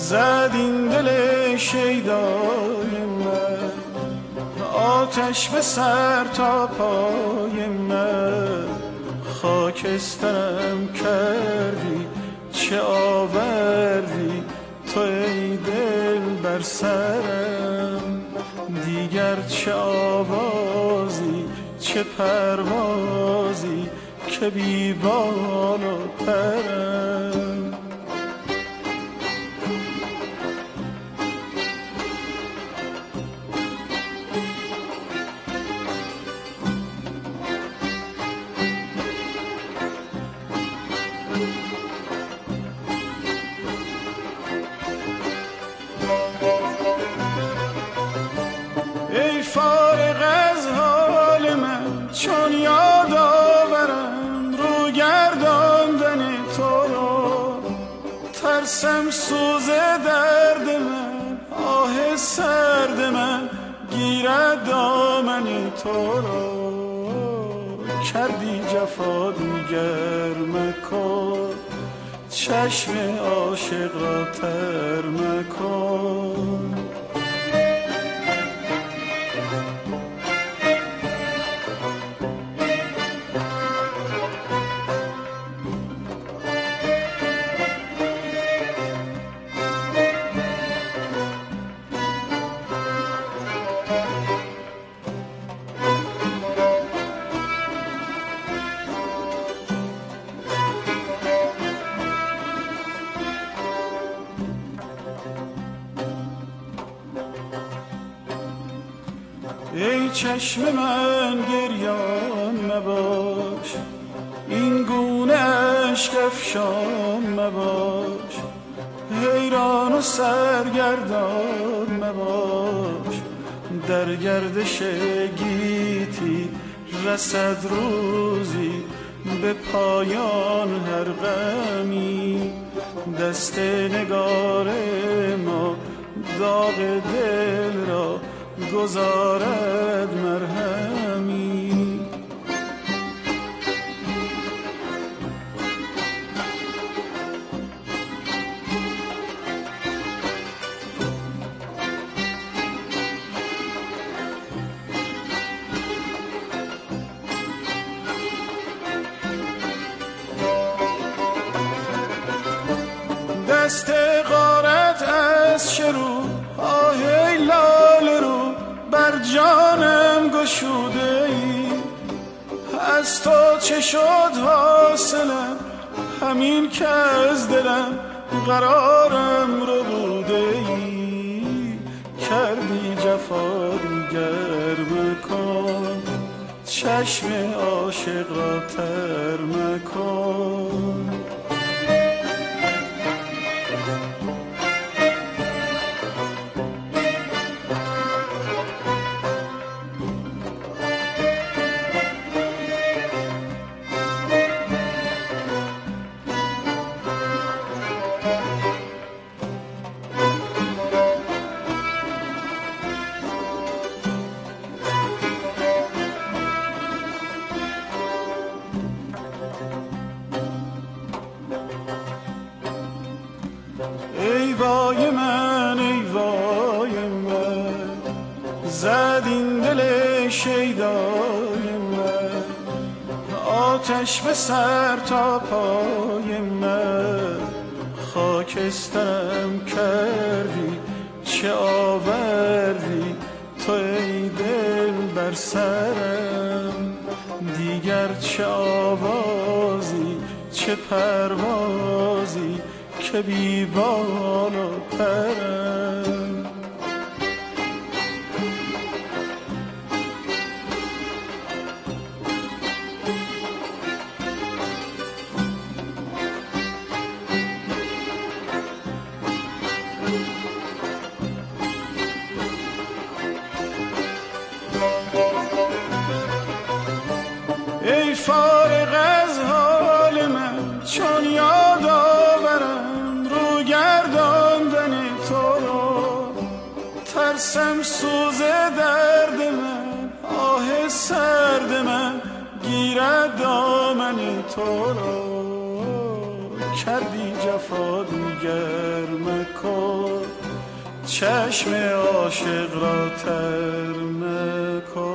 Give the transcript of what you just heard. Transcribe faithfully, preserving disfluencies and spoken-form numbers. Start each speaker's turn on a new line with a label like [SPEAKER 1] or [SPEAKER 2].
[SPEAKER 1] زد این دل شیدای من، آتش به سر تا پای من، خاکسترم کردی چه آوردی تو ای دل بر سرم، دیگر چه آوازی چه پروازی که بی بال و پرم. ای فارغ از حال من چون یاد آورم رو گرداندن تو را، ترسم سوز درد من آه سرد من گیرد دامن تو را، کردی جفا دیگر مکن چشم عاشق را تر مکن. ای چشم من گریان مباش، این گونه عشق افشان مباش، حیران و سرگردان مباش، در گردش گیتی رسد روزی به پایان هر غمی، دست نگار ما داغ دل را گذارد مرهمی. دست غارت از شروع آه لال رو بر جانم گشوده ای، از تو چه شد حاصلم همین که از دلم قرارم رو بوده ای، کردی جفا دیگر مکن چشم عاشق را تر مکن. ای وای من ای وای من، زد این دل شیدای من، آتش به سر تا پای من، خاکسترم کردی چه آوردی تو ای دل بر سرم، دیگر چه آوازی چه پروازی که بی بال و پرم. ای فارغ از حال من چون یاد آورم رو گرداندن تو را، ترسم سوز درد من آه سرد من گیرد دامن تو را، کردی جفا دیگر من مکن، چشم عاشق را تر مکن.